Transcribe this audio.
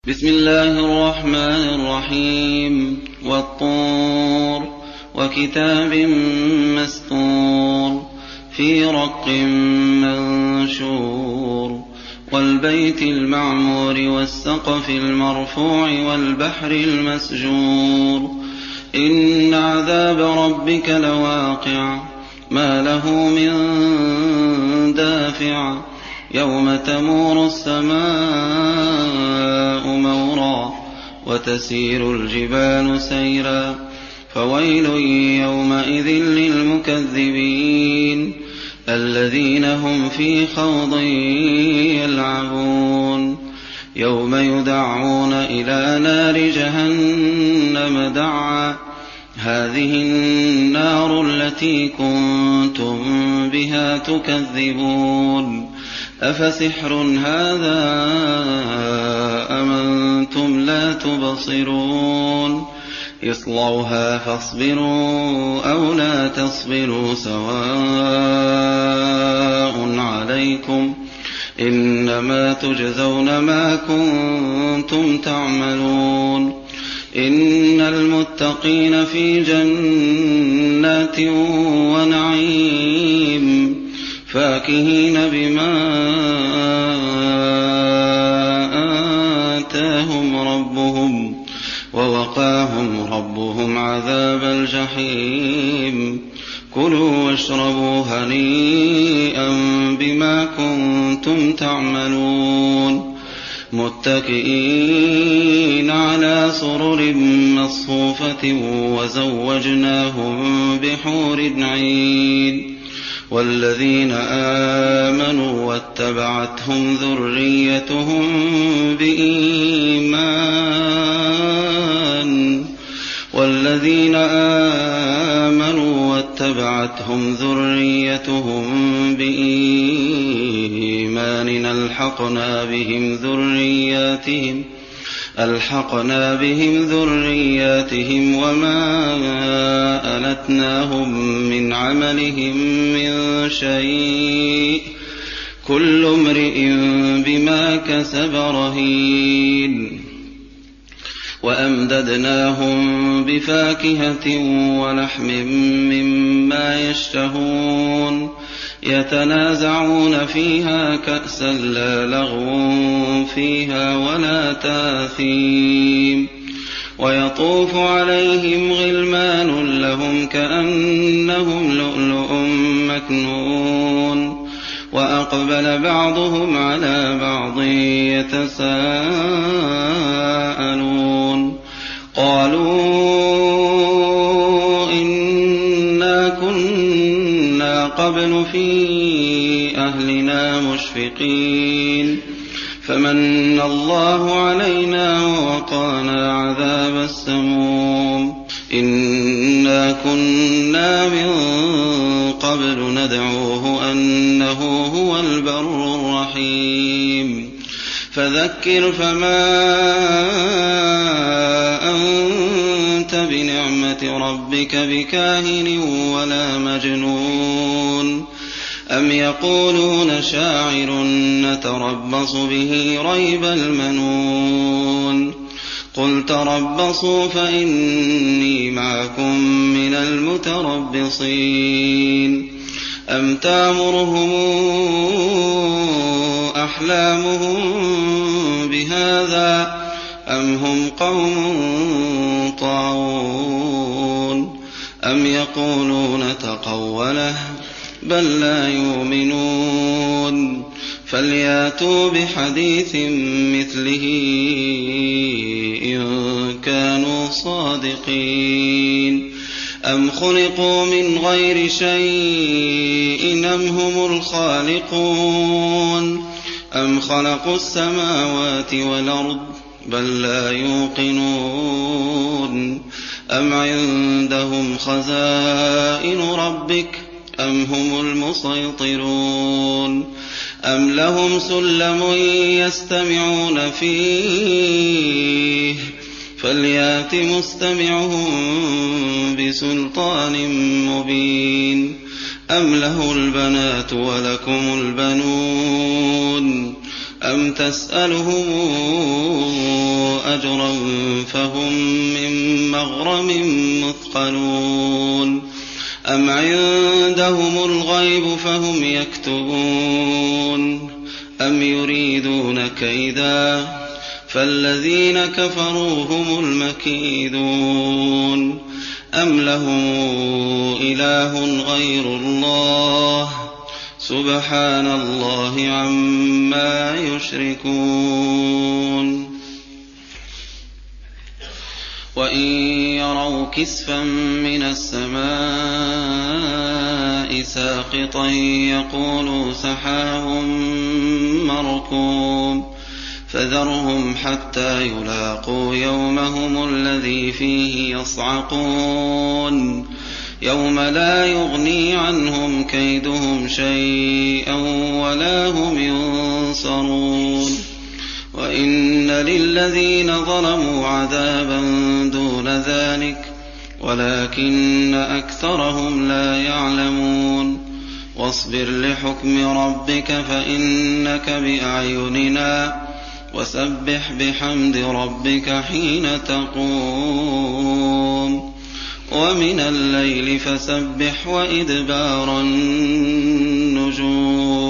بسم الله الرحمن الرحيم. والطور وكتاب مسطور في رق منشور والبيت المعمور والسقف المرفوع والبحر المسجور إن عذاب ربك لواقع ما له من دافع يوم تمور السماء مورا وتسير الجبال سيرا فويل يومئذ للمكذبين الذين هم في خوض يلعبون يوم يدعون إلى نار جهنم دعا هذه النار التي كنتم بها تكذبون أفسحر هذا أم أنتم لا تبصرون اصلوها فاصبروا أو لا تصبروا سواء عليكم إنما تجزون ما كنتم تعملون إن المتقين في جنات ونعيم فاكهين بما آتاهم ربهم ووقاهم ربهم عذاب الجحيم كلوا واشربوا هنيئا بما كنتم تعملون متكئين على سرر مصفوفة وزوجناهم بحور عين والذين آمنوا واتبعتهم ذريتهم بإيمان ألحقنا بهم ذرياتهم وما ألتناهم من عملهم من شيء كل امرئ بما كسب رهين وأمددناهم بفاكهة ولحم مما يشتهون يتنازعون فيها كأسا لا لغو فيها ولا تاثيم ويطوف عليهم غلمان لهم كأنهم لؤلؤ مكنون وأقبل بعضهم على بعض يتساءلون قالوا إنا كنا قبل في أهلنا مشفقين فمن الله علينا ووقانا عذاب السموم إنا كنا من قبل ندعوه أنه هو البر الرحيم فذكر فما أنت بنعمة ربك بكاهن ولا مجنون أم يقولون شاعر نتربص به ريب المنون قل تربصوا فإني معكم من المتربصين أم تأمرهم أحلامهم بهذا أم هم قوم طاغون أم يقولون تقوله بل لا يؤمنون فلياتوا بحديث مثله إن كانوا صادقين أم خلقوا من غير شيء أم هم الخالقون أم خلقوا السماوات والأرض بل لا يوقنون أم عندهم خزائن ربك أم هم المسيطرون أم لهم سلم يستمعون فيه فليات مستمعهم بسلطان مبين أم له البنات ولكم البنون أم تسألهم أجرا فهم من مغرم مثقلون أم عندهم الغيب فهم يكتبون أم يريدون كيدا فالذين كفروا هم المكيدون أم لهم إله غير الله سبحان الله عما يشركون وإن يروا كسفا من السماء ساقطا يقولوا سحاب مركوم فذرهم حتى يلاقوا يومهم الذي فيه يصعقون يوم لا يغني عنهم كيدهم شيئا ولا هم ينصرون وإن للذين ظلموا عذابا دون ذلك ولكن أكثرهم لا يعلمون واصبر لحكم ربك فإنك بأعيننا وسبح بحمد ربك حين تقوم ومن الليل فسبح وإدبار النجوم